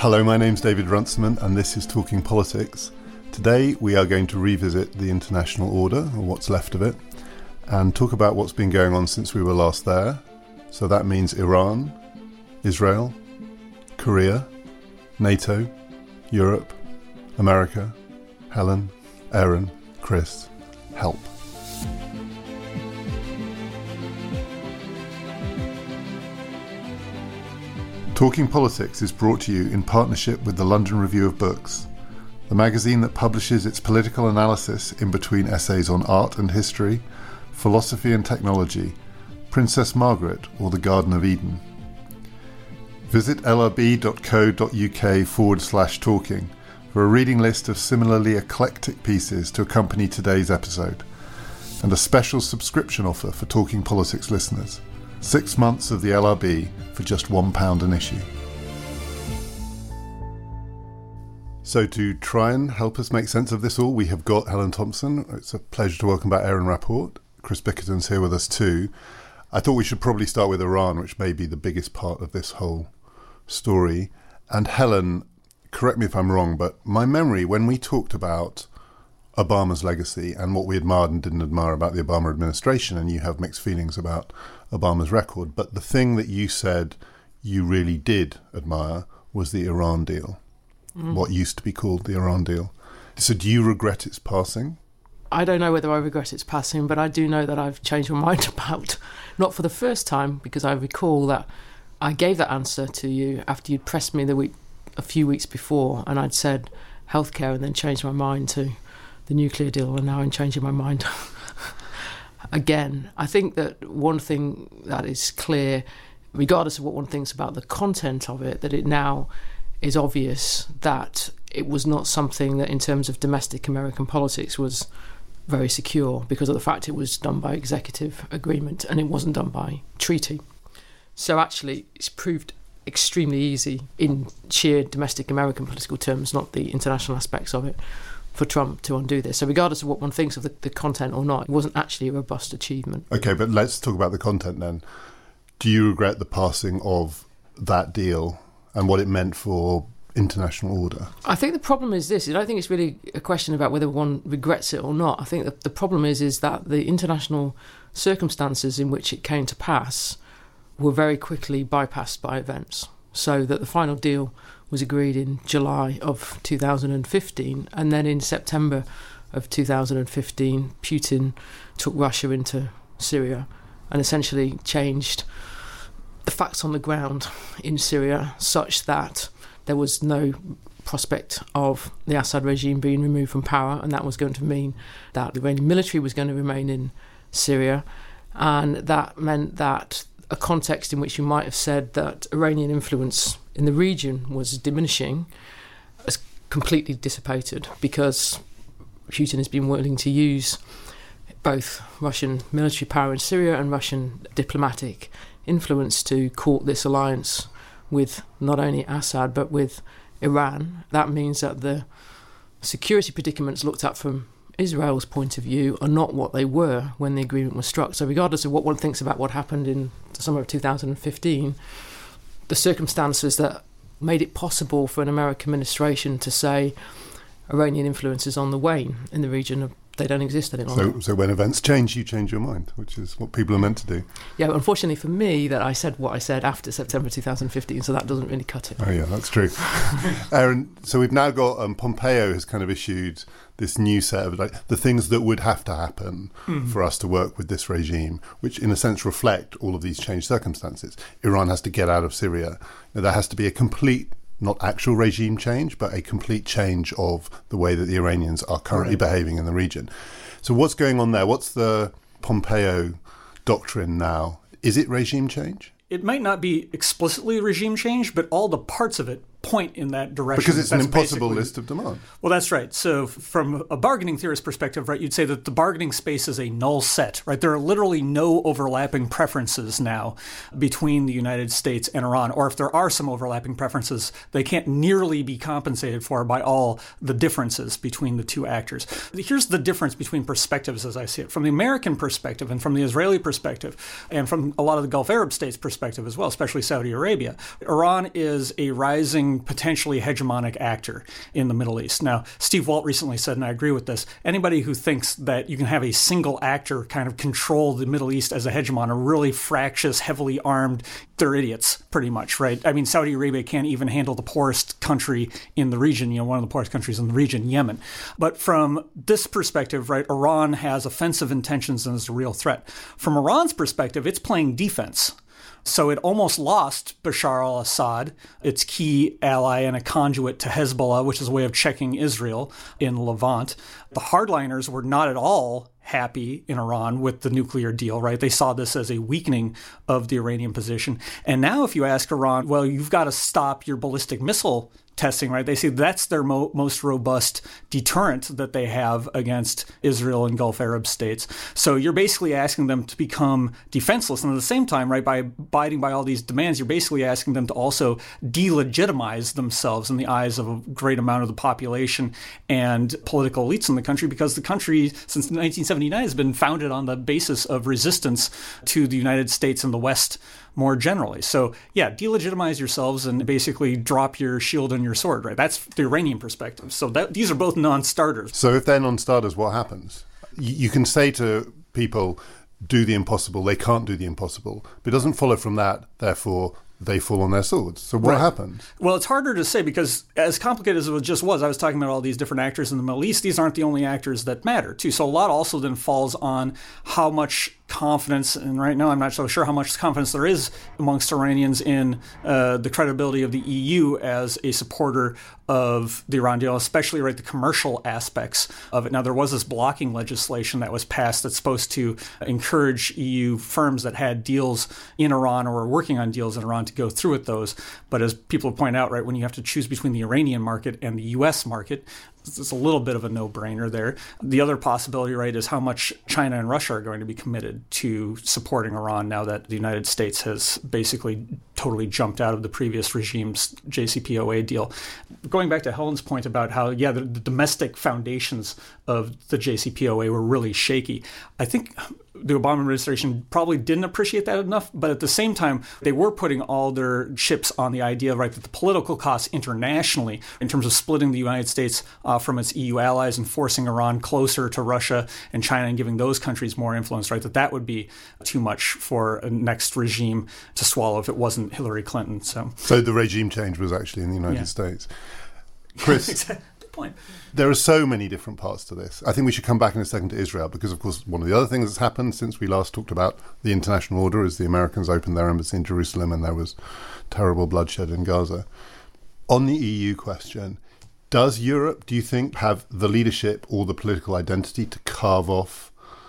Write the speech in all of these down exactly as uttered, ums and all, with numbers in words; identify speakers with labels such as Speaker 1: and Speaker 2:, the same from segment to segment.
Speaker 1: Hello, my name's David Runciman and this is Talking Politics. Today we are going to revisit the international order, or what's left of it, and talk about what's been going on since we were last there. So that means Iran, Israel, Korea, NATO, Europe, America, Helen, Aaron, Chris, help. Talking Politics is brought to you in partnership with the London Review of Books, the magazine that publishes its political analysis in between essays on art and history, philosophy and technology, Princess Margaret or the Garden of Eden. Visit lrb.co.uk forward slash talking for a reading list of similarly eclectic pieces to accompany today's episode, and a special subscription offer for Talking Politics listeners. Six months of the L R B for just one pound an issue. So to try and help us make sense of this all, we have got Helen Thompson. It's a pleasure to welcome back Aaron Rapport. Chris Bickerton's here with us too. I thought we should probably start with Iran, which may be the biggest part of this whole story. And Helen, correct me if I'm wrong, but my memory, when we talked about Obama's legacy and what we admired and didn't admire about the Obama administration, and you have mixed feelings about Obama's record, but the thing that you said you really did admire was the Iran deal, mm. what used to be called the Iran deal. So do you regret its passing?
Speaker 2: I don't know whether I regret its passing, but I do know that I've changed my mind about, not for the first time, because I recall that I gave that answer to you after you'd pressed me the week, a few weeks before, and I'd said healthcare and then changed my mind to the nuclear deal, and now I'm changing my mind again. I think that one thing that is clear, regardless of what one thinks about the content of it, that it now is obvious that it was not something that in terms of domestic American politics was very secure, because of the fact it was done by executive agreement and it wasn't done by treaty. So actually it's proved extremely easy in sheer domestic American political terms, not the international aspects of it, for Trump to undo this. So regardless of what one thinks of the, the content or not, it wasn't actually a robust achievement. OK, but let's talk about the content then. Do you regret the passing of that deal and what it meant for international order? I think the problem is this. I don't think it's really a question about whether one regrets it or not. I think that the problem is, is that the international circumstances in which it came to pass were very quickly bypassed by events. So that the final deal was agreed in July of two thousand fifteen, and then in September of two thousand fifteen, Putin took Russia into Syria and essentially changed the facts on the ground in Syria such that there was no prospect of the Assad regime being removed from power, and that was going to mean that the Iranian military was going to remain in Syria, and that meant that a context in which you might have said that Iranian influence in the region was diminishing has completely dissipated, because Putin has been willing to use both Russian military power in Syria and Russian diplomatic influence to court this alliance with not only Assad but with Iran. That means that the security predicaments looked at from Israel's point of view are not what they were when the agreement was struck. So regardless of what one thinks about what happened in the summer of two thousand fifteen, the circumstances that made it possible for an American administration to say Iranian influence is on the wane in the region, they don't exist any longer. So, so when events change, you change your mind, which is what people are meant to do. Yeah, but unfortunately for me, that I said what I said after September two thousand fifteen, so that doesn't really cut it. Oh yeah, that's true. Aaron, so we've now got, um, Pompeo has kind of issued this new set of like the things that would have to happen mm. for us to work with this regime, which in a sense reflect all of these changed circumstances. Iran has to get out of Syria. Now, there has to be a complete, not actual regime change, but a complete change of the way that the Iranians are currently right. behaving in the region. So what's going on there? What's the Pompeo doctrine now? Is it regime change?
Speaker 3: It might not be explicitly regime change, but all the parts of it point in that direction.
Speaker 1: Because it's that's an impossible list of demands. Well,
Speaker 3: that's right. So from a bargaining theorist perspective, right, you'd say that the bargaining space is a null set, right? There are literally no overlapping preferences now between the United States and Iran. Or if there are some overlapping preferences, they can't nearly be compensated for by all the differences between the two actors. Here's the difference between perspectives as I see it. From the American perspective and from the Israeli perspective, and from a lot of the Gulf Arab states' perspective as well, especially Saudi Arabia, Iran is a rising growing, potentially hegemonic actor in the Middle East. Now, Steve Walt recently said, and I agree with this, anybody who thinks that you can have a single actor kind of control the Middle East as a hegemon are really fractious, heavily armed, they're idiots, pretty much, right? I mean, Saudi Arabia can't even handle the poorest country in the region, you know, one of the poorest countries in the region, Yemen. But from this perspective, right, Iran has offensive intentions and is a real threat. From Iran's perspective, it's playing defense. So it almost lost Bashar al-Assad, its key ally and a conduit to Hezbollah, which is a way of checking Israel in Levant. The hardliners were not at all happy in Iran with the nuclear deal, right? They saw this as a weakening of the Iranian position. And now if you ask Iran, well, you've got to stop your ballistic missile testing, right? They say that's their mo- most robust deterrent that they have against Israel and Gulf Arab states. So you're basically asking them to become defenseless. And at the same time, right, by abiding by all these demands, you're basically asking them to also delegitimize themselves in the eyes of a great amount of the population and political elites in the country, because the country since nineteen seventy-nine has been founded on the basis of resistance to the United States and the West more generally. So yeah, delegitimize yourselves and basically drop your shield and your sword, right? That's the Iranian perspective. So that, these are both non-starters.
Speaker 1: So if they're non-starters, what happens? You, you can say to people, do the impossible. They can't do the impossible. But it doesn't follow from that, therefore, they fall on their swords. So what
Speaker 3: right.
Speaker 1: happens?
Speaker 3: Well, it's harder to say because as complicated as it just was, I was talking about all these different actors in the Middle East. These aren't the only actors that matter, too. So a lot also then falls on how much confidence, and right now I'm not so sure how much confidence there is amongst Iranians in uh, the credibility of the E U as a supporter of the Iran deal, especially right the commercial aspects of it. Now, there was this blocking legislation that was passed that's supposed to encourage E U firms that had deals in Iran or were working on deals in Iran to go through with those. But as people point out, right, when you have to choose between the Iranian market and the U S market, it's a little bit of a no-brainer there. The other possibility, right, is how much China and Russia are going to be committed to supporting Iran now that the United States has basically totally jumped out of the previous regime's J C P O A deal. Going back to Helen's point about how, yeah, the, the domestic foundations of the J C P O A were really shaky. I think the Obama administration probably didn't appreciate that enough, but at the same time, they were putting all their chips on the idea, right, that the political costs internationally, in terms of splitting the United States uh, from its E U allies and forcing Iran closer to Russia and China and giving those countries more influence, right, that that would be too much for a next regime to swallow if it wasn't Hillary Clinton. So,
Speaker 1: so the regime change was actually in the United yeah. States. Chris,
Speaker 3: exactly. Good point.
Speaker 1: There are so many different parts to this. I think we should come back in a second to Israel because, of course, one of the other things that's happened since we last talked about the international order is the Americans opened their embassy in Jerusalem and there was terrible bloodshed in Gaza. On the E U question, does Europe, do you think, have the leadership or the political identity to carve off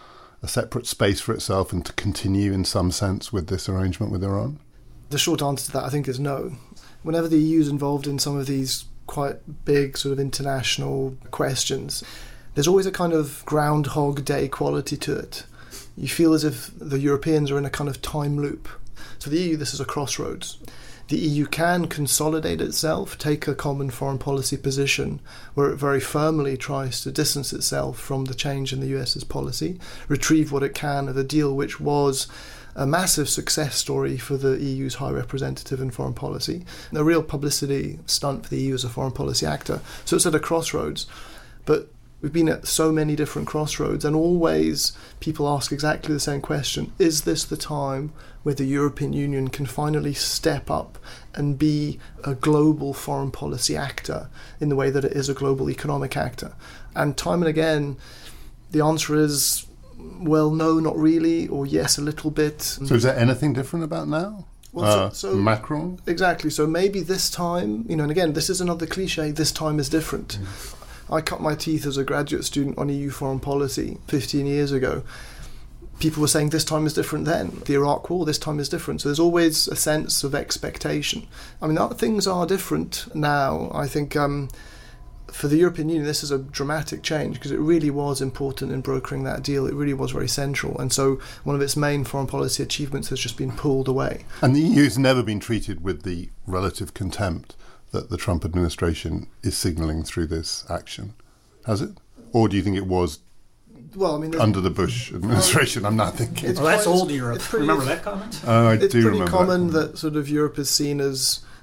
Speaker 1: a separate space for itself and to continue in some sense with this arrangement with Iran?
Speaker 4: The short answer to that, I think, is no. Whenever the E U is involved in some of these quite big sort of international questions, there's always a kind of Groundhog Day quality to it. You feel as if the Europeans are in a kind of time loop. So the E U, this is a crossroads. The E U can consolidate itself, take a common foreign policy position where it very firmly tries to distance itself from the change in the US's policy, retrieve what it can of a deal which was a massive success story for the E U's High Representative in foreign policy, a real publicity stunt for the E U as a foreign policy actor. So it's at a crossroads. But we've been at so many different crossroads, and always people ask exactly the same question. Is this the time where the European Union can finally step up and be a global foreign policy actor in the way that it is a global economic actor? And time and again, the answer is, well, no, not really, or yes, a little bit.
Speaker 1: So is there anything different about now? Well, uh, so, so Macron?
Speaker 4: Exactly. So maybe this time, you know, and again, this is another cliche, this time is different. Mm. I cut my teeth as a graduate student on E U foreign policy fifteen years ago. People were saying this time is different then. The Iraq War, this time is different. So there's always a sense of expectation. I mean, things are different now. I think um, for the European Union, this is a dramatic change because it really was important in brokering that deal. It really was very central. And so one of its main foreign policy achievements has just been pulled away.
Speaker 1: And the E U's never been treated with the relative contempt that the Trump administration is signalling through this action, has it? Or do you think it was
Speaker 4: well, I mean, under
Speaker 1: the Bush administration? I'm not thinking.
Speaker 3: Well, that's old Europe. Pretty, remember that comment?
Speaker 1: Uh, I
Speaker 4: it's
Speaker 1: do
Speaker 4: pretty
Speaker 1: remember
Speaker 4: common
Speaker 1: that.
Speaker 4: that sort of Europe is seen as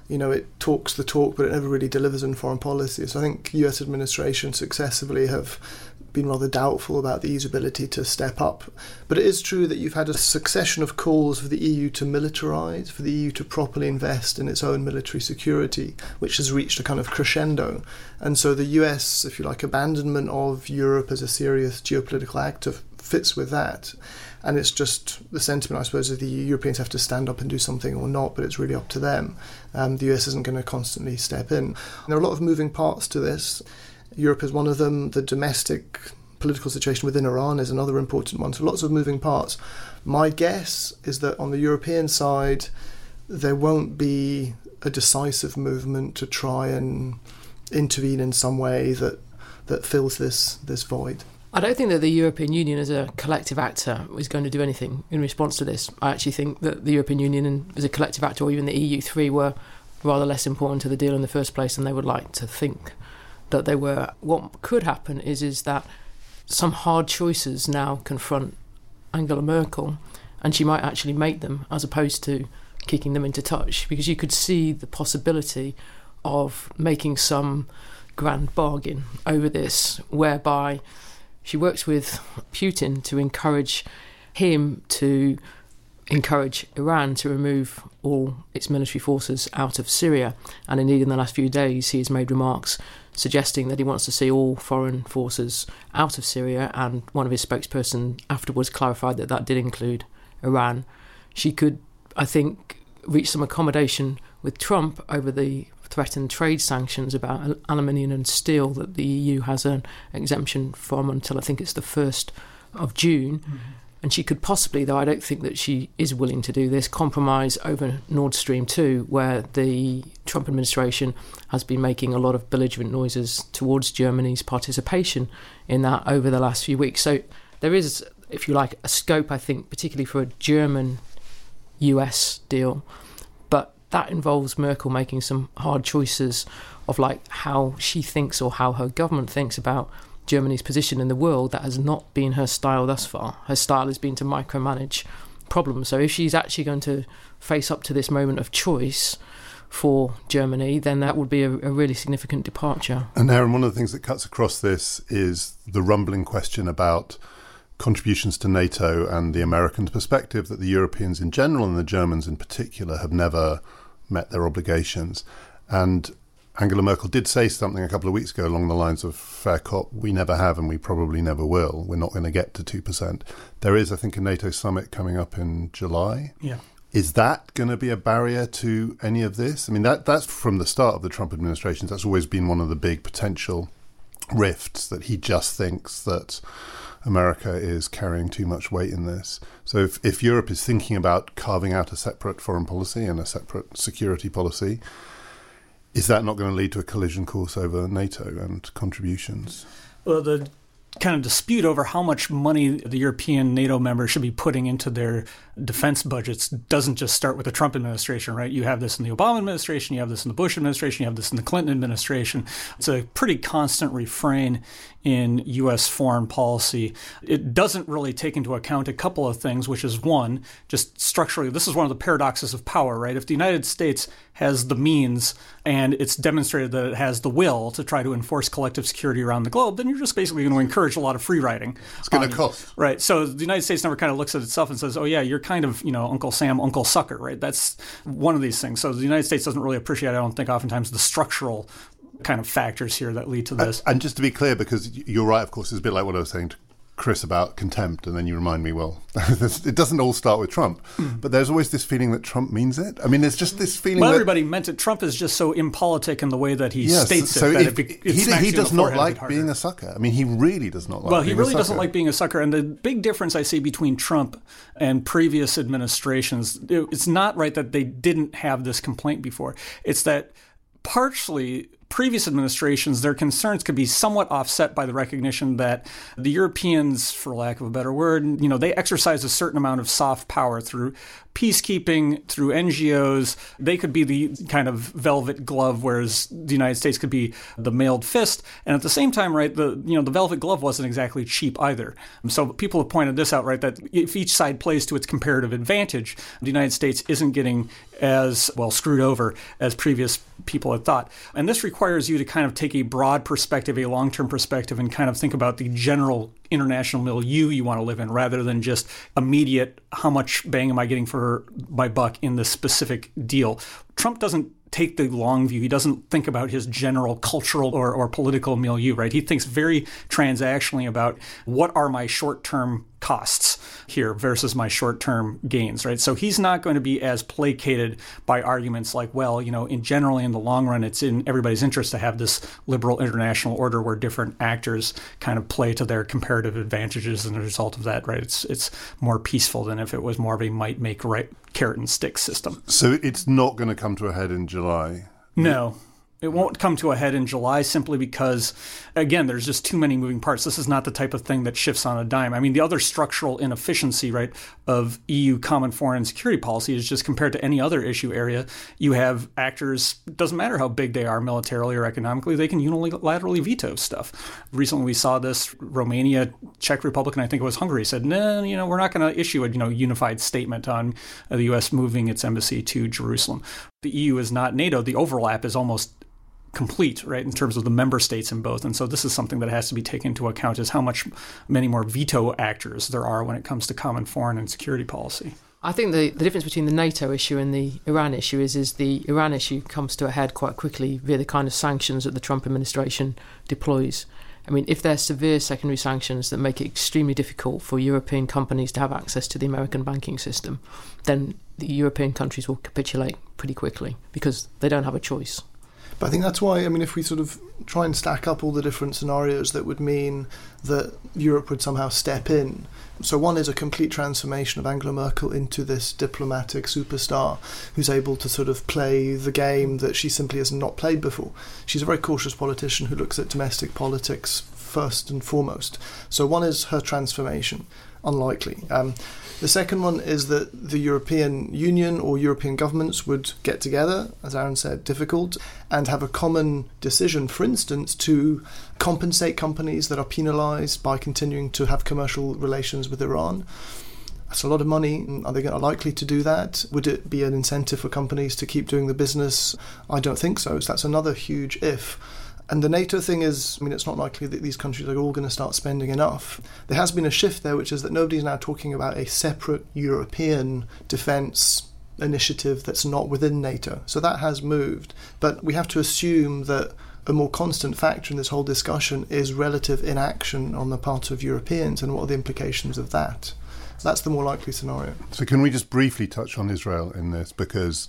Speaker 4: you know, it talks the talk, but it never really delivers in foreign policy. So I think U S administrations successively have been rather doubtful about the E U's ability to step up. But it is true that you've had a succession of calls for the E U to militarise, for the E U to properly invest in its own military security, which has reached a kind of crescendo. And so the U S, if you like, abandonment of Europe as a serious geopolitical actor fits with that. And it's just the sentiment, I suppose, that the Europeans have to stand up and do something or not, but it's really up to them. Um, the U S isn't going to constantly step in. And there are a lot of moving parts to this. Europe is one of them. The domestic political situation within Iran is another important one. So lots of moving parts. My guess is that on the European side, there won't be a decisive movement to try and intervene in some way that that fills this this void.
Speaker 2: I don't think that the European Union as a collective actor is going to do anything in response to this. I actually think that the European Union as a collective actor, or even the E U three, were rather less important to the deal in the first place than they would like to think that they were. What could happen is is that some hard choices now confront Angela Merkel, and she might actually make them as opposed to kicking them into touch, because you could see the possibility of making some grand bargain over this, whereby she works with Putin to encourage him to encourage Iran to remove all its military forces out of Syria. And indeed, in the last few days, he has made remarks suggesting that he wants to see all foreign forces out of Syria, and one of his spokesperson afterwards clarified that that did include Iran. She could, I think, reach some accommodation with Trump over the threatened trade sanctions about aluminium and steel that the E U has an exemption from until I think it's the first of June. Mm-hmm. And she could possibly, though I don't think that she is willing to do this, compromise over Nord Stream two, where the Trump administration has been making a lot of belligerent noises towards Germany's participation in that over the last few weeks. So there is, if you like, a scope, I think, particularly for a German-U S deal. But that involves Merkel making some hard choices of like how she thinks or how her government thinks about Germany's position in the world. That has not been her style thus far. Her style has been to micromanage problems. So if she's actually going to face up to this moment of choice for Germany, then that would be a, a really significant departure.
Speaker 1: And Aaron, one of the things that cuts across this is the rumbling question about contributions to NATO and the American perspective that the Europeans in general and the Germans in particular have never met their obligations. And Angela Merkel did say something a couple of weeks ago along the lines of fair cop, we never have and we probably never will. We're not going to get to two percent. There is, I think, a NATO summit coming up in July.
Speaker 3: Yeah.
Speaker 1: Is that going to be a barrier to any of this? I mean, that that's from the start of the Trump administration. That's always been one of the big potential rifts, that he just thinks that America is carrying too much weight in this. So if, if Europe is thinking about carving out a separate foreign policy and a separate security policy, is that not going to lead to a collision course over NATO and contributions?
Speaker 3: Well, the kind of dispute over how much money the European NATO members should be putting into their defense budgets doesn't just start with the Trump administration, right? You have this in the Obama administration, you have this in the Bush administration, you have this in the Clinton administration. It's a pretty constant refrain in U S foreign policy. It doesn't really take into account a couple of things, which is one, just structurally, this is one of the paradoxes of power, right? If the United States has the means and it's demonstrated that it has the will to try to enforce collective security around the globe, then you're just basically going to encourage a lot of free riding.
Speaker 1: It's going to cost.
Speaker 3: Right. So the United States never kind of looks at itself and says, oh, yeah, you're kind of, you know, Uncle Sam, Uncle Sucker, right? That's one of these things. So the United States doesn't really appreciate, I don't think, oftentimes the structural kind of factors here that lead to this.
Speaker 1: And, and just to be clear, because you're right, of course, it's a bit like what I was saying to Chris about contempt, and then you remind me, well, it doesn't all start with Trump, mm. but there's always this feeling that Trump means it. I mean, there's just this feeling
Speaker 3: well,
Speaker 1: that...
Speaker 3: everybody meant it. Trump is just so impolitic in the way that he
Speaker 1: yes,
Speaker 3: states
Speaker 1: so
Speaker 3: it. That
Speaker 1: if,
Speaker 3: it, it
Speaker 1: he he does not like being a sucker. I mean, he really does not like
Speaker 3: well,
Speaker 1: being a sucker.
Speaker 3: Well, he really doesn't like being a sucker. And the big difference I see between Trump and previous administrations, it's not right that they didn't have this complaint before. It's that partially previous administrations, their concerns could be somewhat offset by the recognition that the Europeans, for lack of a better word, you know, they exercise a certain amount of soft power through peacekeeping, through N G Os. They could be the kind of velvet glove, whereas the United States could be the mailed fist. And at the same time, right, the you know the velvet glove wasn't exactly cheap either. So people have pointed this out, right, that if each side plays to its comparative advantage, the United States isn't getting as, well, screwed over as previous people had thought. And this requires you to kind of take a broad perspective, a long-term perspective, and kind of think about the general international milieu you want to live in rather than just immediate, how much bang am I getting for my buck in this specific deal. Trump doesn't take the long view. He doesn't think about his general cultural or, or political milieu, right? He thinks very transactionally about what are my short-term costs here versus my short-term gains, right? So he's not going to be as placated by arguments like, well, you know, in generally in the long run, it's in everybody's interest to have this liberal international order where different actors kind of play to their comparative advantages, and as a result of that, right, it's it's more peaceful than if it was more of a might make right carrot and stick system.
Speaker 1: So it's not going to come to a head in July?
Speaker 3: No. It won't come to a head in July simply because, again, there's just too many moving parts. This is not the type of thing that shifts on a dime. I mean, the other structural inefficiency, right, of E U common foreign and security policy is just compared to any other issue area, you have actors, it doesn't matter how big they are militarily or economically, they can unilaterally veto stuff. Recently we saw this, Romania, Czech Republic, and I think it was Hungary said, no, nah, you know, we're not going to issue a you know unified statement on the U S moving its embassy to Jerusalem. The E U is not NATO. The overlap is almost complete, right, in terms of the member states in both. And so this is something that has to be taken into account, is how much many more veto actors there are when it comes to common foreign and security policy.
Speaker 2: I think the, the difference between the NATO issue and the Iran issue is, is the Iran issue comes to a head quite quickly via the kind of sanctions that the Trump administration deploys. I mean, if there's severe secondary sanctions that make it extremely difficult for European companies to have access to the American banking system, then the European countries will capitulate pretty quickly because they don't have a choice.
Speaker 4: But I think that's why, I mean, if we sort of try and stack up all the different scenarios that would mean that Europe would somehow step in. So one is a complete transformation of Angela Merkel into this diplomatic superstar who's able to sort of play the game that she simply has not played before. She's a very cautious politician who looks at domestic politics first and foremost. So one is her transformation. Unlikely. Um, the second one is that the European Union or European governments would get together, as Aaron said, difficult, and have a common decision, for instance, to compensate companies that are penalised by continuing to have commercial relations with Iran. That's a lot of money. Are they likely to do that? Would it be an incentive for companies to keep doing the business? I don't think so. So that's another huge if. And the NATO thing is, I mean, it's not likely that these countries are all going to start spending enough. There has been a shift there, which is that nobody's now talking about a separate European defence initiative that's not within NATO. So that has moved. But we have to assume that a more constant factor in this whole discussion is relative inaction on the part of Europeans, and what are the implications of that? That's the more likely scenario.
Speaker 1: So can we just briefly touch on Israel in this? Because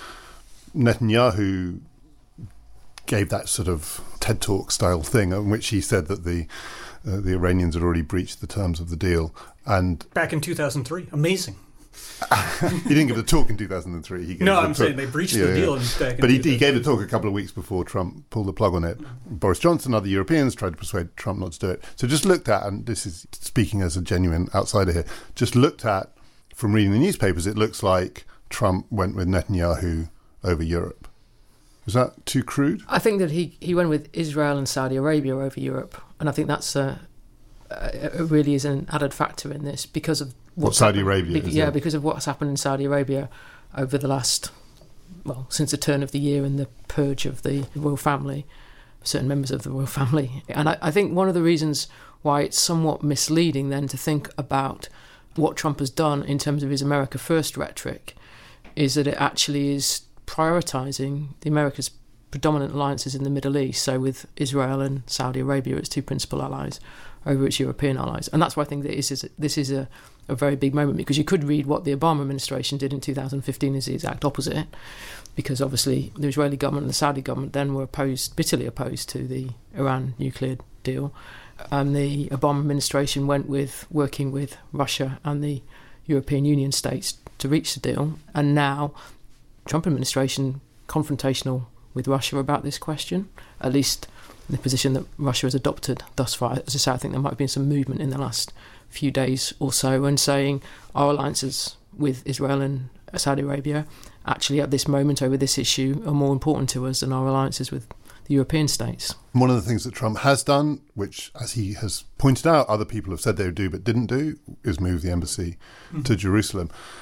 Speaker 1: Netanyahu gave that sort of TED Talk style thing in which he said that the uh, the Iranians had already breached the terms of the deal. And
Speaker 3: back in two thousand three, amazing.
Speaker 1: He didn't give the talk in two thousand three. He gave
Speaker 3: no,
Speaker 1: the
Speaker 3: I'm
Speaker 1: talk.
Speaker 3: saying they breached
Speaker 1: yeah,
Speaker 3: the deal
Speaker 1: yeah.
Speaker 3: back in
Speaker 1: But he, he gave the talk a couple of weeks before Trump pulled the plug on it. Boris Johnson and other Europeans tried to persuade Trump not to do it. So just looked at, and this is speaking as a genuine outsider here, just looked at, from reading the newspapers, it looks like Trump went with Netanyahu over Europe. Is that too crude?
Speaker 2: I think that he, he went with Israel and Saudi Arabia over Europe, and I think that's a, a, a really is an added factor in this because of what's
Speaker 1: what Saudi
Speaker 2: happened,
Speaker 1: Arabia.
Speaker 2: Be,
Speaker 1: is
Speaker 2: yeah,
Speaker 1: it?
Speaker 2: because of what's happened in Saudi Arabia over the last, well, since the turn of the year and the purge of the royal family, certain members of the royal family, and I, I think one of the reasons why it's somewhat misleading then to think about what Trump has done in terms of his America First rhetoric is that it actually is prioritising the America's predominant alliances in the Middle East, so with Israel and Saudi Arabia its two principal allies, over its European allies. And that's why I think that this is, this is a, a very big moment, because you could read what the Obama administration did in two thousand fifteen as the exact opposite, because obviously the Israeli government and the Saudi government then were opposed, bitterly opposed to the Iran nuclear deal. And the Obama administration went with working with Russia and the European Union states to reach the deal. And now Trump administration confrontational with Russia about this question, at least in the position that Russia has adopted thus far. As I say, I think there might have been some movement in the last few days or so, and saying our alliances with Israel and Saudi Arabia actually at this moment over this issue are more important to us than our alliances with the European states.
Speaker 1: One of the things that Trump has done, which, as he has pointed out, other people have said they would do but didn't do, is move the embassy mm-hmm. to Jerusalem.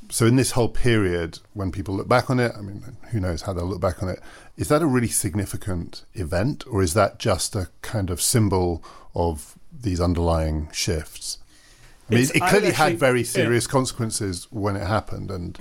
Speaker 1: So in this whole period, when people look back on it, I mean, who knows how they'll look back on it, is that a really significant event, or is that just a kind of symbol of these underlying shifts? I mean,
Speaker 3: It's-
Speaker 1: it
Speaker 3: I
Speaker 1: clearly
Speaker 3: would actually-
Speaker 1: had very serious
Speaker 3: yeah.
Speaker 1: consequences when it happened. And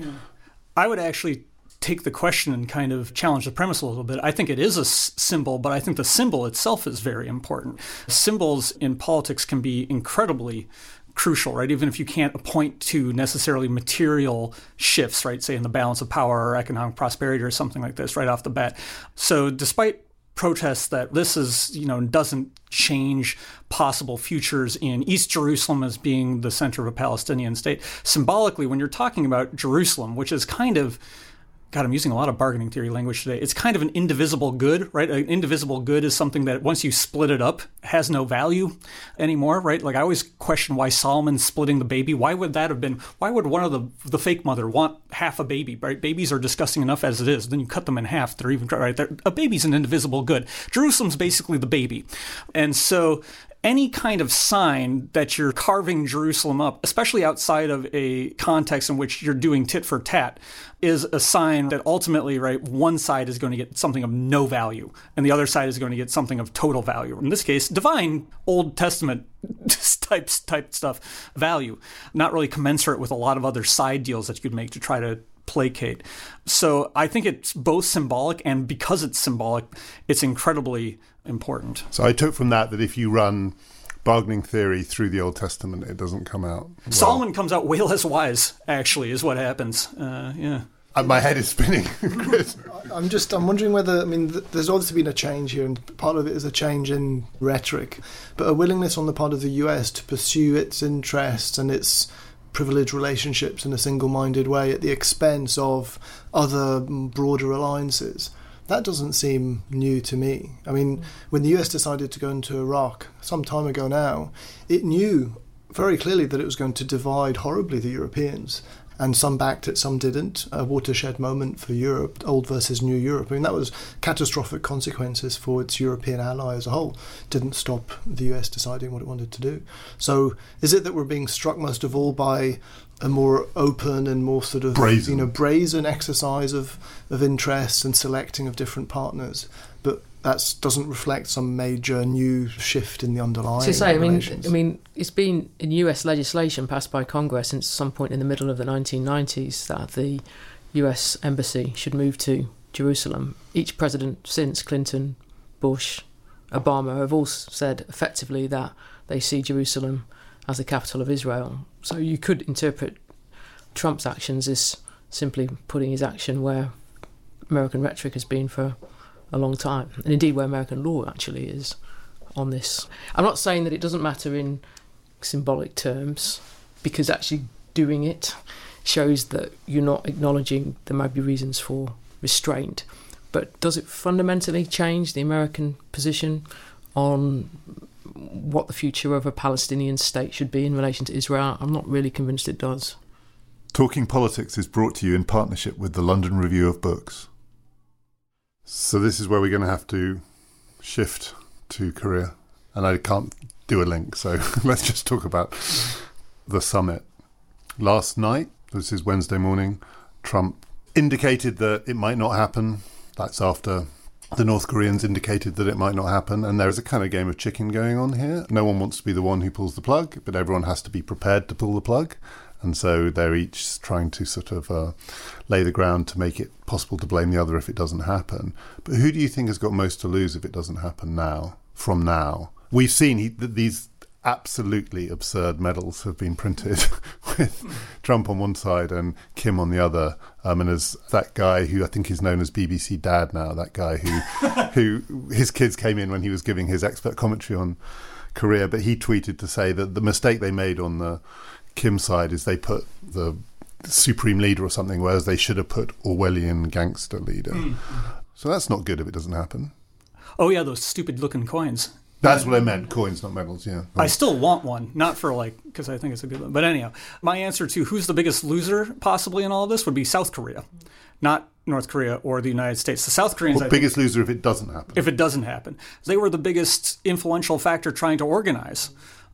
Speaker 3: I would actually take the question and kind of challenge the premise a little bit. I think it is a s- symbol, but I think the symbol itself is very important. Symbols in politics can be incredibly crucial, right? Even if you can't point to necessarily material shifts, right? Say in the balance of power or economic prosperity or something like this right off the bat. So despite protests that this is, you know, doesn't change possible futures in East Jerusalem as being the center of a Palestinian state, symbolically, when you're talking about Jerusalem, which is kind of, God, I'm using a lot of bargaining theory language today. It's kind of an indivisible good, right? An indivisible good is something that once you split it up has no value anymore, right? Like I always question why Solomon's splitting the baby. Why would that have been, why would one of the, the fake mother want half a baby, right? Babies are disgusting enough as it is. Then you cut them in half. They're even, right? They're, a baby's an indivisible good. Jerusalem's basically the baby. And so any kind of sign that you're carving Jerusalem up, especially outside of a context in which you're doing tit for tat, is a sign that ultimately, right, one side is going to get something of no value and the other side is going to get something of total value. In this case, divine Old Testament type, type stuff value, not really commensurate with a lot of other side deals that you could make to try to placate. So I think it's both symbolic, and because it's symbolic, it's incredibly important.
Speaker 1: so I took from that that if you run bargaining theory through the Old Testament, it doesn't come out well.
Speaker 3: Solomon comes out way less wise, actually, is what happens. Uh, yeah.
Speaker 1: Uh, my head is spinning. Chris.
Speaker 4: I'm just I'm wondering whether I mean th- there's obviously been a change here, and part of it is a change in rhetoric, but a willingness on the part of the U S to pursue its interests and its privileged relationships in a single-minded way at the expense of other broader alliances. That doesn't seem new to me. I mean, when the U S decided to go into Iraq some time ago now, it knew very clearly that it was going to divide horribly the Europeans. And some backed it, some didn't. A watershed moment for Europe, old versus new Europe. I mean, that was catastrophic consequences for its European ally as a whole. Didn't stop the U S deciding what it wanted to do. So is it that we're being struck most of all by a more open and more sort of
Speaker 1: brazen.
Speaker 4: you know brazen exercise of, of interests and selecting of different partners, but that doesn't reflect some major new shift in the underlying
Speaker 2: To say, I mean,
Speaker 4: relations?
Speaker 2: I mean, it's been in U S legislation passed by Congress since some point in the middle of the nineteen nineties that the U S embassy should move to Jerusalem. Each president since, Clinton, Bush, Obama, have all said effectively that they see Jerusalem as the capital of Israel. So you could interpret Trump's actions as simply putting his action where American rhetoric has been for a long time, and indeed where American law actually is on this. I'm not saying that it doesn't matter in symbolic terms, because actually doing it shows that you're not acknowledging there might be reasons for restraint. But does it fundamentally change the American position on what the future of a Palestinian state should be in relation to Israel? I'm not really convinced it does.
Speaker 1: Talking Politics is brought to you in partnership with the London Review of Books. So this is where we're going to have to shift to Korea. And I can't do a link, so let's just talk about the summit. Last night, this is Wednesday morning, Trump indicated that it might not happen. That's after the North Koreans indicated that it might not happen. And there is a kind of game of chicken going on here. No one wants to be the one who pulls the plug, but everyone has to be prepared to pull the plug. And so they're each trying to sort of uh, lay the ground to make it possible to blame the other if it doesn't happen. But who do you think has got most to lose if it doesn't happen now, from now? We've seen he, that these absolutely absurd medals have been printed with Trump on one side and Kim on the other. Um, and as that guy who I think is known as B B C Dad now, that guy who, who his kids came in when he was giving his expert commentary on Korea, but he tweeted to say that the mistake they made on the Kim side is they put the supreme leader or something, whereas they should have put Orwellian gangster leader. Mm. So that's not good if it doesn't happen.
Speaker 3: Oh yeah, those stupid looking coins.
Speaker 1: That's what I meant, coins, not medals, yeah.
Speaker 3: I still want one, not for like, because I think it's a good one. But anyhow, my answer to who's the biggest loser possibly in all of this would be South Korea, not North Korea or the United States. The South Koreans...
Speaker 1: Well, biggest think, loser if it doesn't happen.
Speaker 3: If it doesn't happen. They were the biggest influential factor trying to organize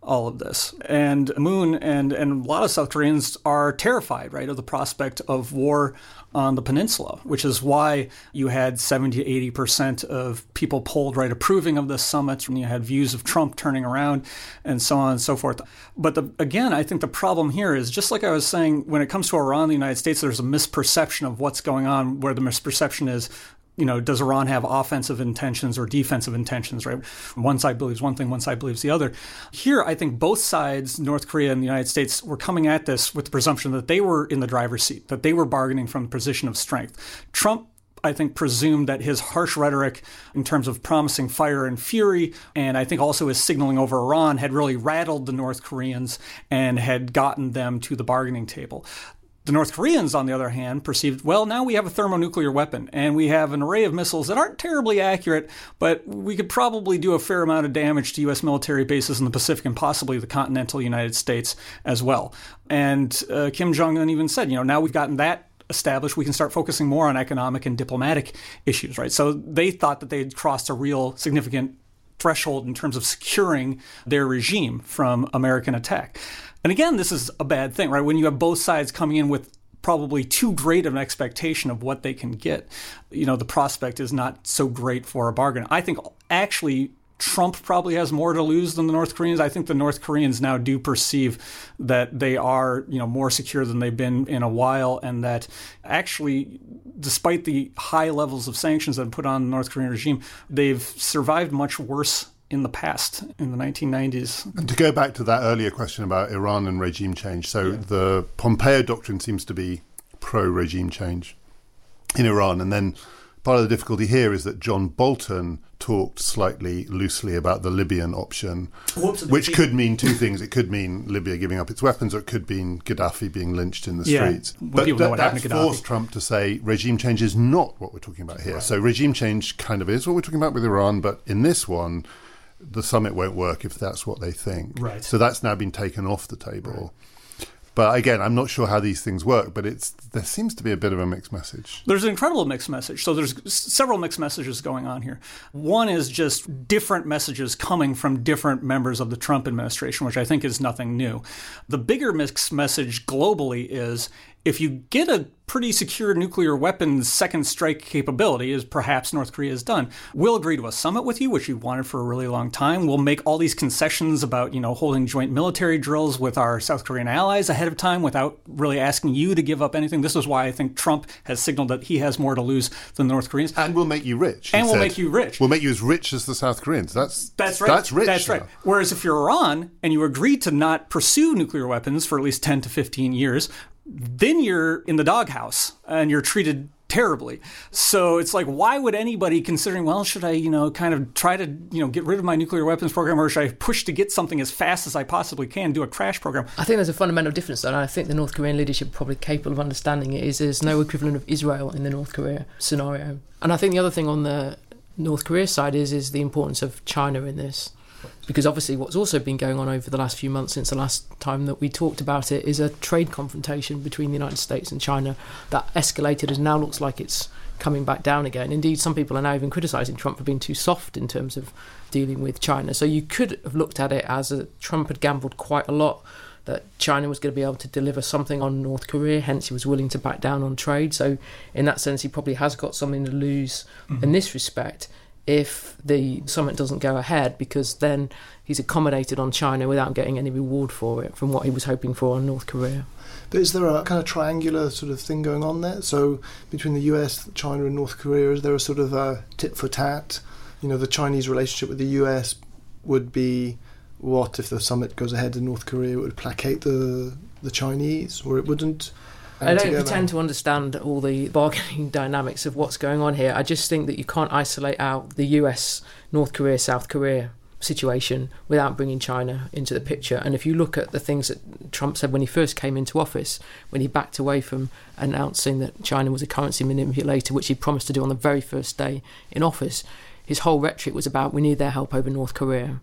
Speaker 3: all of this. And Moon and, and a lot of South Koreans are terrified, right, of the prospect of war on the peninsula, which is why you had seventy to eighty percent of people polled, right, approving of this summit, and you had views of Trump turning around and so on and so forth. But the, again, I think the problem here is, just like I was saying, when it comes to Iran and the United States, there's a misperception of what's going on, where the misperception is, you know, does Iran have offensive intentions or defensive intentions, right? One side believes one thing, one side believes the other. Here, I think both sides, North Korea and the United States, were coming at this with the presumption that they were in the driver's seat, that they were bargaining from a position of strength. Trump, I think, presumed that his harsh rhetoric in terms of promising fire and fury, and I think also his signaling over Iran, had really rattled the North Koreans and had gotten them to the bargaining table. The North Koreans, on the other hand, perceived, well, now we have a thermonuclear weapon and we have an array of missiles that aren't terribly accurate, but we could probably do a fair amount of damage to U S military bases in the Pacific and possibly the continental United States as well. And uh, Kim Jong-un even said, you know, now we've gotten that established, we can start focusing more on economic and diplomatic issues, right? So they thought that they had crossed a real significant threshold in terms of securing their regime from American attack. And again, this is a bad thing, right? When you have both sides coming in with probably too great of an expectation of what they can get, you know, the prospect is not so great for a bargain. I think actually Trump probably has more to lose than the North Koreans. I think the North Koreans now do perceive that they are, you know, more secure than they've been in a while, and that actually, despite the high levels of sanctions that have put on the North Korean regime, they've survived much worse in the past, in the nineteen nineties.
Speaker 1: And to go back to that earlier question about Iran and regime change, so yeah. the Pompeo doctrine seems to be pro-regime change in Iran, and then part of the difficulty here is that John Bolton talked slightly loosely about the Libyan option, Whoops, which could mean two things. It could mean Libya giving up its weapons, or it could mean Gaddafi being lynched in the
Speaker 3: yeah,
Speaker 1: streets.
Speaker 3: But th-
Speaker 1: that's forced Trump to say regime change is not what we're talking about here. Right. So regime change kind of is what we're talking about with Iran, but in this one, the summit won't work if that's what they think.
Speaker 3: Right.
Speaker 1: So that's now been taken off the table. Right. But again, I'm not sure how these things work, but it's there seems to be a bit of a mixed message.
Speaker 3: There's an incredible mixed message. So there's several mixed messages going on here. One is just different messages coming from different members of the Trump administration, which I think is nothing new. The bigger mixed message globally is, if you get a pretty secure nuclear weapons second strike capability, as perhaps North Korea has done, we'll agree to a summit with you, which you've wanted for a really long time. We'll make all these concessions about, you know, holding joint military drills with our South Korean allies ahead of time without really asking you to give up anything. This is why I think Trump has signaled that he has more to lose than the North Koreans.
Speaker 1: And we'll make you rich.
Speaker 3: And we'll
Speaker 1: said.
Speaker 3: make you rich.
Speaker 1: We'll make you as rich as the South Koreans. That's
Speaker 3: that's right.
Speaker 1: That's rich.
Speaker 3: That's
Speaker 1: now.
Speaker 3: right. Whereas if you're Iran and you agree to not pursue nuclear weapons for at least ten to fifteen years, then you're in the doghouse and you're treated terribly. So it's like, why would anybody considering, well, should I, you know, kind of try to, you know, get rid of my nuclear weapons program, or should I push to get something as fast as I possibly can, do a crash program?
Speaker 2: I think there's a fundamental difference, though, and I think the North Korean leadership are probably capable of understanding it, is there's no equivalent of Israel in the North Korea scenario. And I think the other thing on the North Korea side is, is the importance of China in this. Because obviously what's also been going on over the last few months since the last time that we talked about it is a trade confrontation between the United States and China that escalated and now looks like it's coming back down again. Indeed, some people are now even criticising Trump for being too soft in terms of dealing with China. So you could have looked at it as a, Trump had gambled quite a lot that China was going to be able to deliver something on North Korea, hence he was willing to back down on trade. So in that sense, he probably has got something to lose mm-hmm. in this respect if the summit doesn't go ahead, because then he's accommodated on China without getting any reward for it from what he was hoping for on North Korea.
Speaker 4: But is there a kind of triangular sort of thing going on there? So between the U S, China and North Korea, is there a sort of a tit for tat? You know, the Chinese relationship with the U S would be what if the summit goes ahead in North Korea? It would placate the the Chinese, or it wouldn't?
Speaker 2: I don't pretend to understand all the bargaining dynamics of what's going on here. I just think that you can't isolate out the U S, North Korea, South Korea situation without bringing China into the picture. And if you look at the things that Trump said when he first came into office, when he backed away from announcing that China was a currency manipulator, which he promised to do on the very first day in office, his whole rhetoric was about, we need their help over North Korea.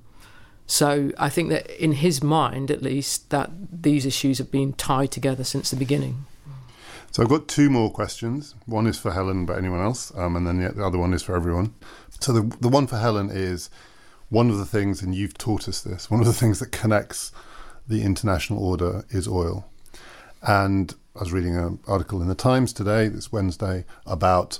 Speaker 2: So I think that in his mind, at least, that these issues have been tied together since the beginning.
Speaker 1: So I've got two more questions. One is for Helen, but anyone else, um, and then the other one is for everyone. So the the one for Helen is, one of the things, and you've taught us this, one of the things that connects the international order is oil. And I was reading an article in the Times today, this Wednesday, about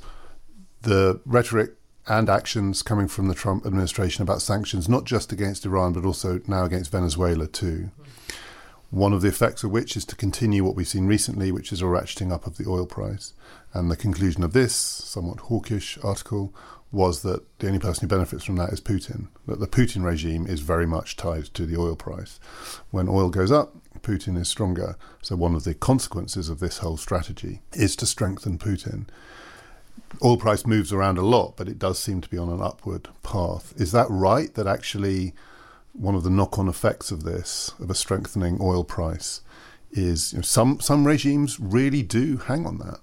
Speaker 1: the rhetoric and actions coming from the Trump administration about sanctions, not just against Iran, but also now against Venezuela too. One of the effects of which is to continue what we've seen recently, which is a ratcheting up of the oil price. And the conclusion of this somewhat hawkish article was that the only person who benefits from that is Putin, that the Putin regime is very much tied to the oil price. When oil goes up, Putin is stronger. So one of the consequences of this whole strategy is to strengthen Putin. Oil price moves around a lot, but it does seem to be on an upward path. Is that right, that actually one of the knock-on effects of this, of a strengthening oil price, is, you know, some some regimes really do hang on that?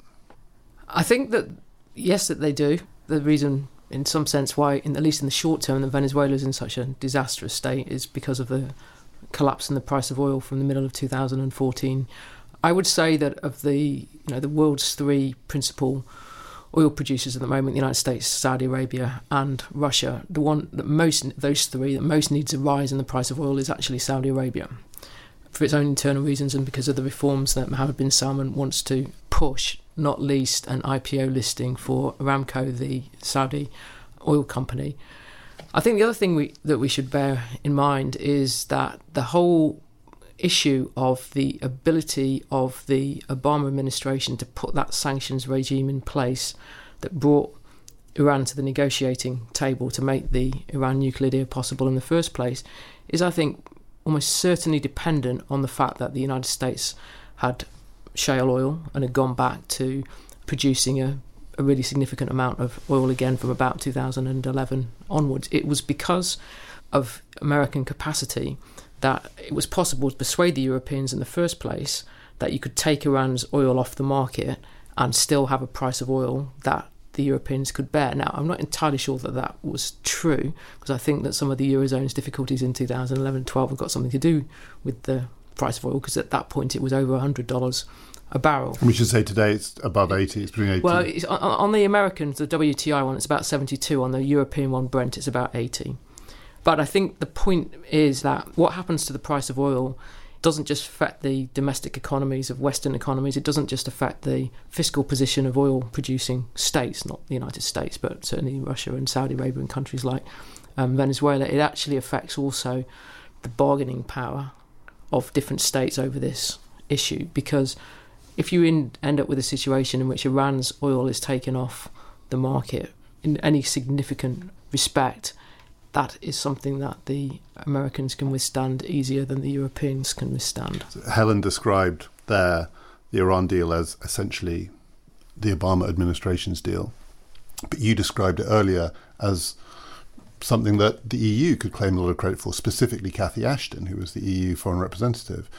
Speaker 2: I think that, yes, that they do. The reason, in some sense, why, in, at least in the short term, that Venezuela is in such a disastrous state is because of the collapse in the price of oil from the middle of two thousand fourteen. I would say that of the, you know, the world's three principal oil producers at the moment, the United States, Saudi Arabia and Russia, the one that most, those three that most needs a rise in the price of oil is actually Saudi Arabia, for its own internal reasons and because of the reforms that Mohammed bin Salman wants to push, not least an I P O listing for Aramco, the Saudi oil company. I think the other thing we, that we should bear in mind is that the whole issue of the ability of the Obama administration to put that sanctions regime in place that brought Iran to the negotiating table to make the Iran nuclear deal possible in the first place is, I think, almost certainly dependent on the fact that the United States had shale oil and had gone back to producing a, a really significant amount of oil again from about two thousand eleven onwards. It was because of American capacity that it was possible to persuade the Europeans in the first place that you could take Iran's oil off the market and still have a price of oil that the Europeans could bear. Now, I'm not entirely sure that that was true, because I think that some of the Eurozone's difficulties in two thousand eleven twelve have got something to do with the price of oil, because at that point it was over one hundred dollars a barrel.
Speaker 1: We should say today it's above eighty, it's between eighty.
Speaker 2: Well, it's, on, on the Americans, the W T I one, it's about seventy-two. On the European one, Brent, it's about eighty. But I think the point is that what happens to the price of oil doesn't just affect the domestic economies of Western economies. It doesn't just affect the fiscal position of oil-producing states, not the United States, but certainly Russia and Saudi Arabia and countries like um, Venezuela. It actually affects also the bargaining power of different states over this issue, because if you in, end up with a situation in which Iran's oil is taken off the market in any significant respect, that is something that the Americans can withstand easier than the Europeans can withstand.
Speaker 1: Helen described there the Iran deal as essentially the Obama administration's deal, but you described it earlier as something that the E U could claim a lot of credit for, specifically Cathy Ashton, who was the E U foreign representative.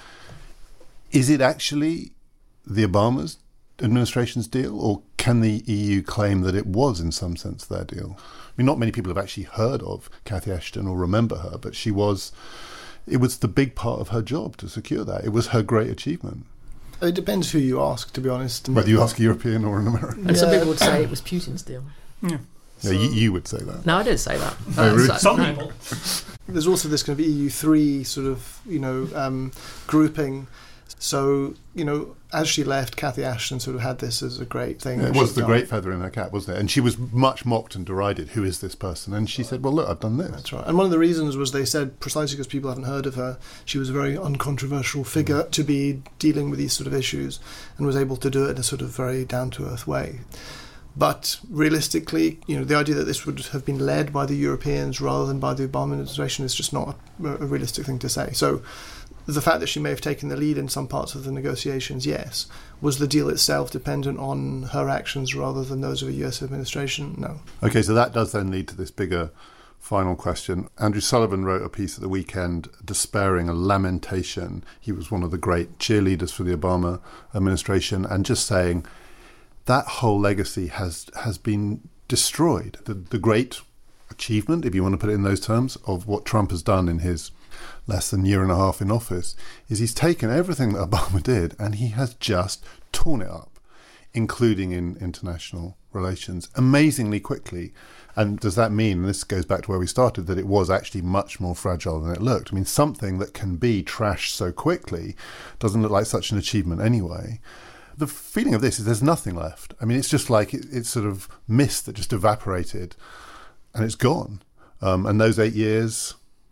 Speaker 1: Is it actually the Obama's administration's deal, or can the E U claim that it was in some sense their deal? I mean, not many people have actually heard of Cathy Ashton or remember her, but she was, it was the big part of her job to secure that. It was her great achievement.
Speaker 4: It depends who you ask, to be honest.
Speaker 1: Whether you ask a European or an American.
Speaker 2: And yeah. Some people would say it was Putin's deal.
Speaker 3: Yeah.
Speaker 1: So, yeah, you, you would say that.
Speaker 2: No, I did say that.
Speaker 1: Oh, really?
Speaker 3: Some
Speaker 2: no.
Speaker 3: people.
Speaker 4: There's also this kind of E U three sort of, you know, um, grouping. So, you know, as she left, Cathy Ashton sort of had this as a great thing.
Speaker 1: Yeah, it was the done. Great feather in her cap, wasn't it? And she was much mocked and derided. Who is this person? And she said, well, look, I've done this.
Speaker 4: That's right. And one of the reasons was they said, precisely because people haven't heard of her, she was a very uncontroversial figure to be dealing with these sort of issues, and was able to do it in a sort of very down-to-earth way. But realistically, you know, the idea that this would have been led by the Europeans rather than by the Obama administration is just not a, a realistic thing to say. So the fact that she may have taken the lead in some parts of the negotiations, yes. Was the deal itself dependent on her actions rather than those of a U S administration? No.
Speaker 1: Okay, so that does then lead to this bigger final question. Andrew Sullivan wrote a piece at the weekend despairing, a lamentation. He was one of the great cheerleaders for the Obama administration, and just saying that whole legacy has has been destroyed. The, the great achievement, if you want to put it in those terms, of what Trump has done in his less than a year and a half in office, is he's taken everything that Obama did and he has just torn it up, including in international relations, amazingly quickly. And does that mean, and this goes back to where we started, that it was actually much more fragile than it looked? I mean, something that can be trashed so quickly doesn't look like such an achievement anyway. The feeling of this is there's nothing left. I mean, it's just like it, it's sort of mist that just evaporated and it's gone. Um, and those eight years,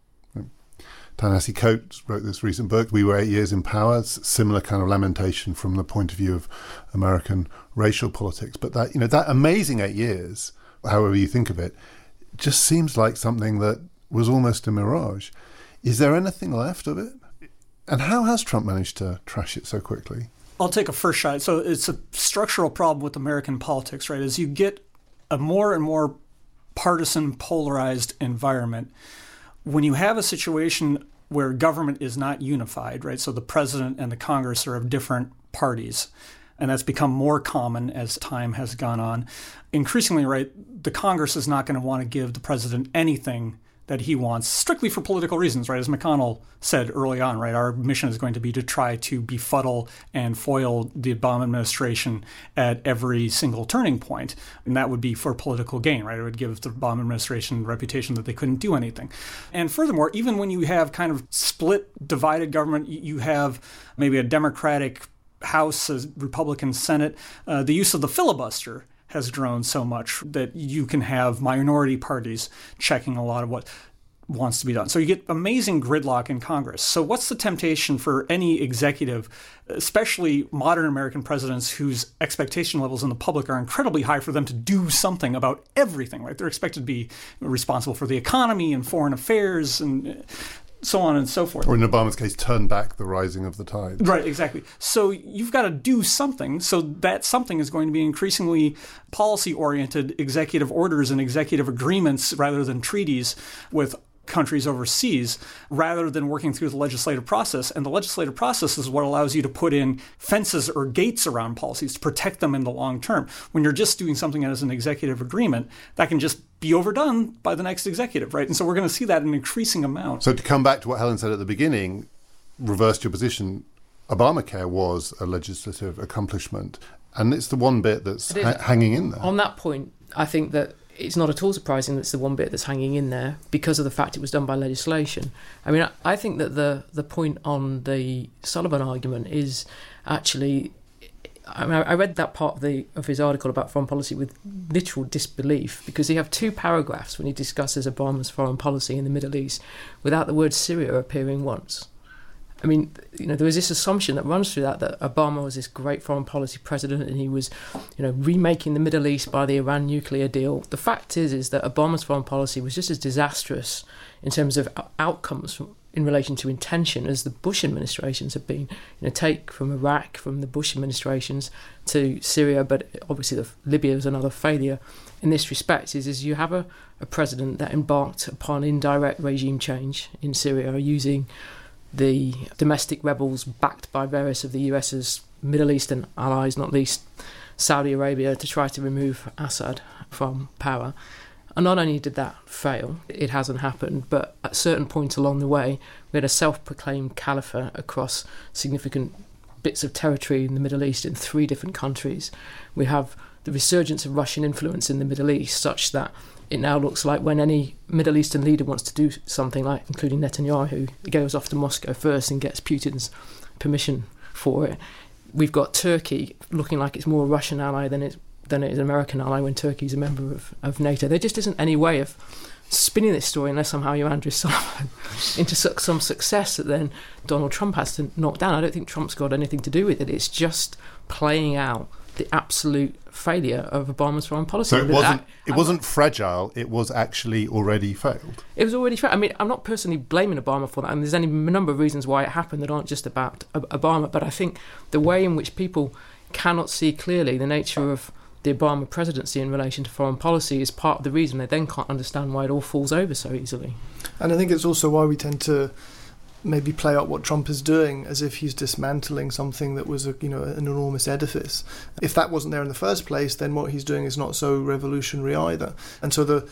Speaker 1: Ta-Nehisi Coates wrote this recent book, We Were Eight Years in Power, similar kind of lamentation from the point of view of American racial politics. But that, you know, that amazing eight years, however you think of it, just seems like something that was almost a mirage. Is there anything left of it? And how has Trump managed to trash it so quickly?
Speaker 3: I'll take a first shot. So it's a structural problem with American politics, right? As you get a more and more partisan, polarized environment, when you have a situation where government is not unified, right? So the president and the Congress are of different parties, and that's become more common as time has gone on. Increasingly, right, the Congress is not going to want to give the president anything that he wants, strictly for political reasons, right? As McConnell said early on, right, our mission is going to be to try to befuddle and foil the Obama administration at every single turning point. And that would be for political gain, right? It would give the Obama administration the reputation that they couldn't do anything. And furthermore, even when you have kind of split, divided government, you have maybe a Democratic House, a Republican Senate, uh, the use of the filibuster has grown so much that you can have minority parties checking a lot of what wants to be done. So you get amazing gridlock in Congress. So what's the temptation for any executive, especially modern American presidents whose expectation levels in the public are incredibly high, for them to do something about everything, right? They're expected to be responsible for the economy and foreign affairs and so on and so forth.
Speaker 1: Or in Obama's case, turn back the rising of the tide.
Speaker 3: Right, exactly. So you've got to do something. So that something is going to be increasingly policy-oriented executive orders and executive agreements rather than treaties with countries overseas, rather than working through the legislative process. And the legislative process is what allows you to put in fences or gates around policies to protect them in the long term. When you're just doing something as an executive agreement, that can just be overdone by the next executive, right? And so we're going to see that in an increasing amount.
Speaker 1: So to come back to what Helen said at the beginning, reversed your position, Obamacare was a legislative accomplishment. And it's the one bit that's ha- hanging in there.
Speaker 2: On that point, I think that it's not at all surprising that it's the one bit that's hanging in there because of the fact it was done by legislation. I mean, I think that the, the point on the Sullivan argument is actually... I mean, I read that part of the of his article about foreign policy with literal disbelief, because he have two paragraphs when he discusses Obama's foreign policy in the Middle East without the word Syria appearing once. I mean, you know, there was this assumption that runs through that, that Obama was this great foreign policy president and he was, you know, remaking the Middle East by the Iran nuclear deal. The fact is, is that Obama's foreign policy was just as disastrous in terms of outcomes from, in relation to intention as the Bush administrations have been. You know, take from Iraq, from the Bush administrations to Syria, but obviously the, Libya was another failure in this respect, is, is you have a, a president that embarked upon indirect regime change in Syria using the domestic rebels backed by various of the US's Middle Eastern allies, not least Saudi Arabia, to try to remove Assad from power. And not only did that fail, it hasn't happened, but at certain points along the way, we had a self-proclaimed caliphate across significant bits of territory in the Middle East in three different countries. We have the resurgence of Russian influence in the Middle East, such that it now looks like when any Middle Eastern leader wants to do something, like including Netanyahu, he goes off to Moscow first and gets Putin's permission for it. We've got Turkey looking like it's more a Russian ally than it, than it is an American ally when Turkey's a member of, of NATO. There just isn't any way of spinning this story unless somehow you're Andrew Sullivan into some success that then Donald Trump has to knock down. I don't think Trump's got anything to do with it. It's just playing out the absolute failure of Obama's foreign policy.
Speaker 1: So it wasn't it wasn't fragile, it was actually already failed.
Speaker 2: It was already failed. I mean, I'm not personally blaming Obama for that, and there's any number of reasons why it happened that aren't just about Obama, but I think the way in which people cannot see clearly the nature of the Obama presidency in relation to foreign policy is part of the reason they then can't understand why it all falls over so easily.
Speaker 4: And I think it's also why we tend to maybe play out what Trump is doing as if he's dismantling something that was a, you know, an enormous edifice. If that wasn't there in the first place, then what he's doing is not so revolutionary either. And so the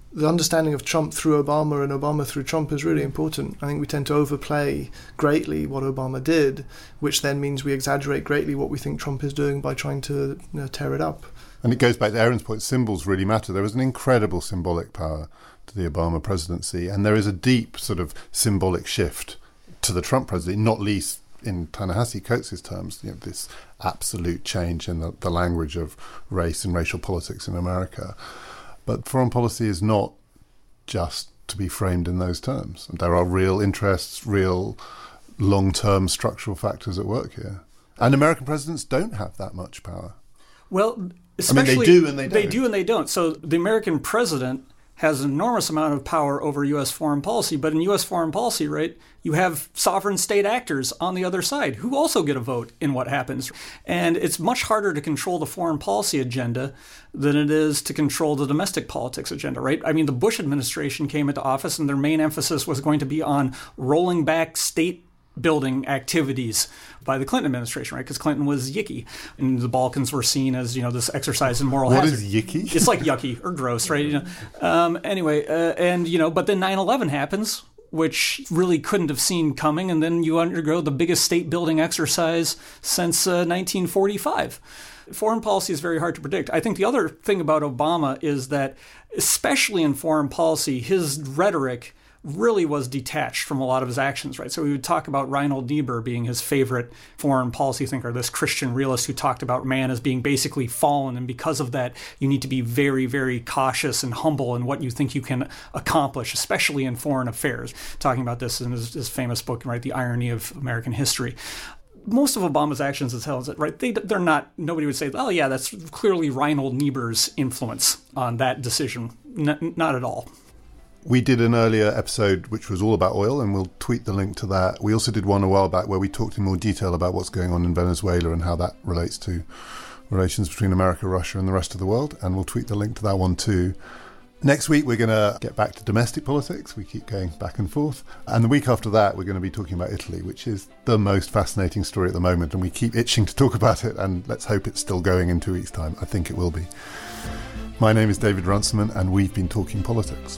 Speaker 4: the understanding of Trump through Obama and Obama through Trump is really important. I think we tend to overplay greatly what Obama did, which then means we exaggerate greatly what we think Trump is doing by trying to you know, tear it up.
Speaker 1: And it goes back to Aaron's point, symbols really matter. There was an incredible symbolic power to the Obama presidency, and there is a deep sort of symbolic shift to the Trump presidency, not least in Ta-Nehisi Coates' terms, you know, this absolute change in the, the language of race and racial politics in America. But foreign policy is not just to be framed in those terms. There are real interests, real long-term structural factors at work here. And American presidents don't have that much power.
Speaker 3: Well, especially,
Speaker 1: I mean, they do and they don't.
Speaker 3: They do and they don't. So the American president has an enormous amount of power over U S foreign policy. But in U S foreign policy, right, you have sovereign state actors on the other side who also get a vote in what happens. And it's much harder to control the foreign policy agenda than it is to control the domestic politics agenda, right? I mean, the Bush administration came into office and their main emphasis was going to be on rolling back state building activities by the Clinton administration, right? Because Clinton was yicky, and the Balkans were seen as, you know, this exercise in moral
Speaker 1: what
Speaker 3: hazard.
Speaker 1: What is yicky?
Speaker 3: It's like yucky or gross, right? You know, um, anyway, uh, and you know, but then nine eleven happens, which really couldn't have seen coming, and then you undergo the biggest state building exercise since uh, nineteen forty-five. Foreign policy is very hard to predict. I think the other thing about Obama is that, especially in foreign policy, his rhetoric really was detached from a lot of his actions, right? So we would talk about Reinhold Niebuhr being his favorite foreign policy thinker, this Christian realist who talked about man as being basically fallen, and because of that, you need to be very, very cautious and humble in what you think you can accomplish, especially in foreign affairs. Talking about this in his, his famous book, right, The Irony of American History. Most of Obama's actions, as hell as it, right? They, they're not, nobody would say, oh yeah, that's clearly Reinhold Niebuhr's influence on that decision. N- not at all.
Speaker 1: We did an earlier episode which was all about oil, and we'll tweet the link to that. We also did one a while back where we talked in more detail about what's going on in Venezuela and how that relates to relations between America, Russia, and the rest of the world, and we'll tweet the link to that one too. Next week, we're going to get back to domestic politics. We keep going back and forth. And the week after that, we're going to be talking about Italy, which is the most fascinating story at the moment, and we keep itching to talk about it, and let's hope it's still going in two weeks' time. I think it will be. My name is David Runciman, and we've been talking politics.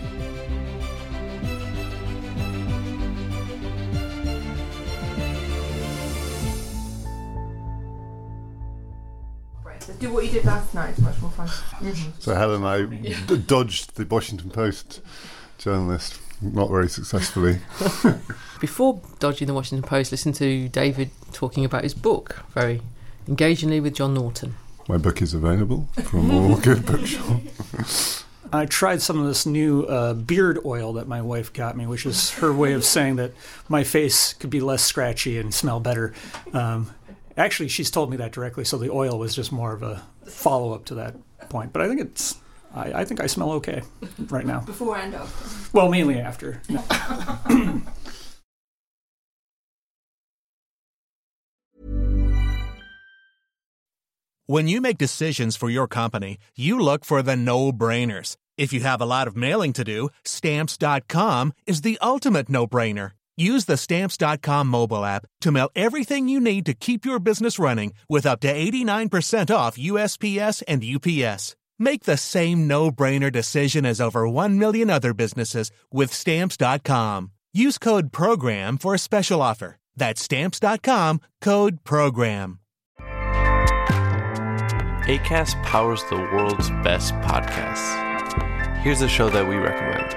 Speaker 5: Do what you did last night. It's much more fun. Mm-hmm.
Speaker 1: So Helen and I yeah. d- dodged the Washington Post journalist, not very successfully.
Speaker 2: Before dodging the Washington Post, listen to David talking about his book very engagingly with John Norton.
Speaker 1: My book is available from all good bookshops.
Speaker 3: I tried some of this new uh, beard oil that my wife got me, which is her way of saying that my face could be less scratchy and smell better. Um, Actually, she's told me that directly, so the oil was just more of a follow-up to that point. But I think it's, I, I think I smell okay right now.
Speaker 5: Before and after?
Speaker 3: Well, mainly after. No.
Speaker 6: When you make decisions for your company, you look for the no-brainers. If you have a lot of mailing to do, Stamps dot com is the ultimate no-brainer. Use the Stamps dot com mobile app to mail everything you need to keep your business running with up to eighty-nine percent off U S P S and U P S. Make the same no-brainer decision as over one million other businesses with Stamps dot com. Use code PROGRAM for a special offer. That's Stamps dot com, code PROGRAM.
Speaker 7: Acast powers the world's best podcasts. Here's a show that we recommend.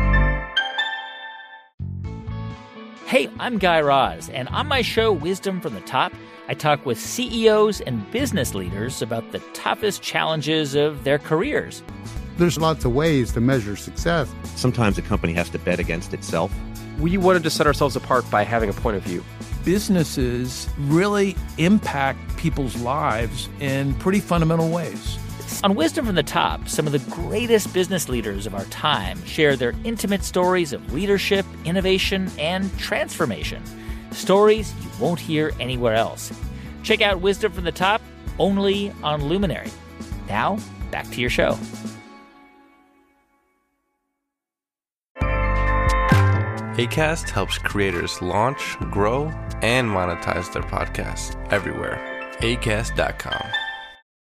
Speaker 8: Hey, I'm Guy Raz, and on my show, Wisdom from the Top, I talk with C E Os and business leaders about the toughest challenges of their careers.
Speaker 9: There's lots of ways to measure success.
Speaker 10: Sometimes a company has to bet against itself.
Speaker 11: We wanted to set ourselves apart by having a point of view.
Speaker 12: Businesses really impact people's lives in pretty fundamental ways.
Speaker 8: On Wisdom from the Top, some of the greatest business leaders of our time share their intimate stories of leadership, innovation, and transformation. Stories you won't hear anywhere else. Check out Wisdom from the Top only on Luminary. Now, back to your show.
Speaker 7: Acast helps creators launch, grow, and monetize their podcasts everywhere. Acast dot com.